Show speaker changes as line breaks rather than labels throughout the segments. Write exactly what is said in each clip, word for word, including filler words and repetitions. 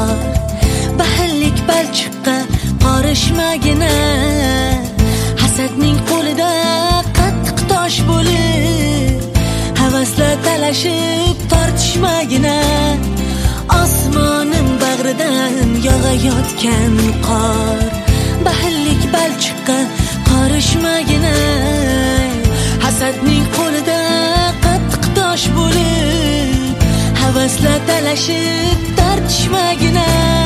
qor. Bahillik balchiqqa qorishmagina, hasadning qo'lida qattiq tosh bo'lib, havaslar talashib tortishmagina. Osmonim bag'ridan yog'ayotgan qor. Bahillik balchiqqa qorishmagina, hasadning qo'lida qattiq tosh bo'lib, havaslar talashib tortishmagina.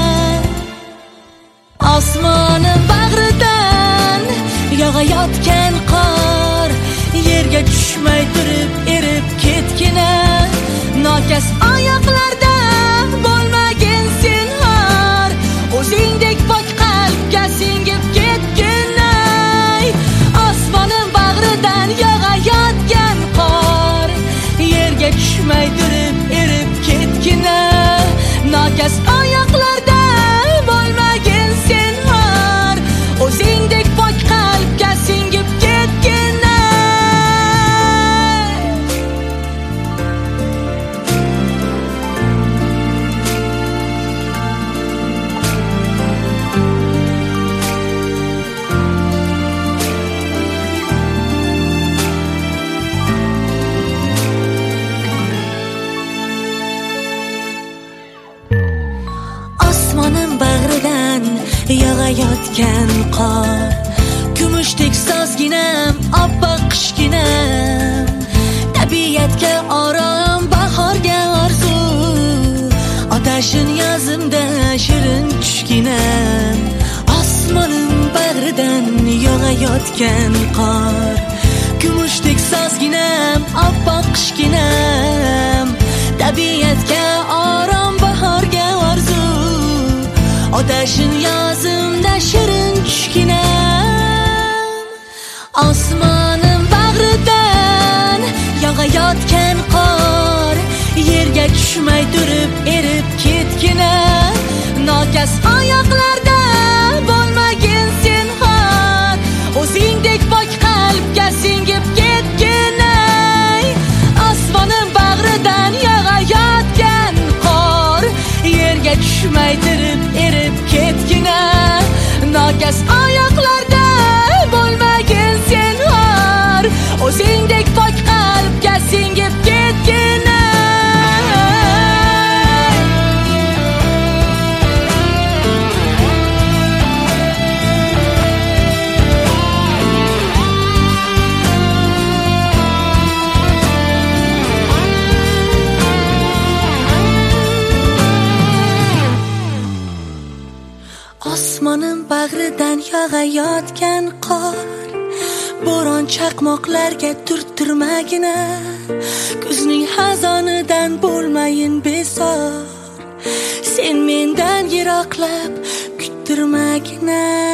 Osmonim bag'ridan yog'ayotgan qor, yerga tushmay turib erib ketgina. Nokas oyoqlarda bo'lmagin sen xor, o'zingdek pok qalbga singib ketgina. Osmonim bag'ridan yog'ayotgan qor, yerga tushmay turib erib ketgina. Nokas oyoqlarda bo'lmagin sen xor, o'zingdek pok qalbga singib ketgina. Osmonim bag'ridan yog'ayotgan qor, kumushdek sozginam, oppoq qishginam. Tabiatga orom, bahorga orzu, otashin yozimda shirin tushginam. Osmonim bag'ridan yog'ayotgan qor, kumushdek sozginam, oppoq qishginam. Tabiatga orom, bahorga orzu, otashin yozimda shirin tushginam. Osmonim bag'ridan yog'ayotgan qor, yerga tushmay turib erib ketgina. Nokas oyoqlarda bo'lmagin sen xor, o'zingdek pok qalbga singib ketgina. Osmonim bag'ridan yog'ayotgan qor, yerga tushmay turib erib ketgina. Nokas oyoqlarda bo'lmagin sen xor, o'zingdek pok qalbga singib ketgina. Osmonim bag'ridan yog'ayotgan qor, bo'ron chaqmoqlarga turtirmagina. Kuzning xazonidan bo'lmayin bezor, sen mendan yiroqlab kuttirmagina.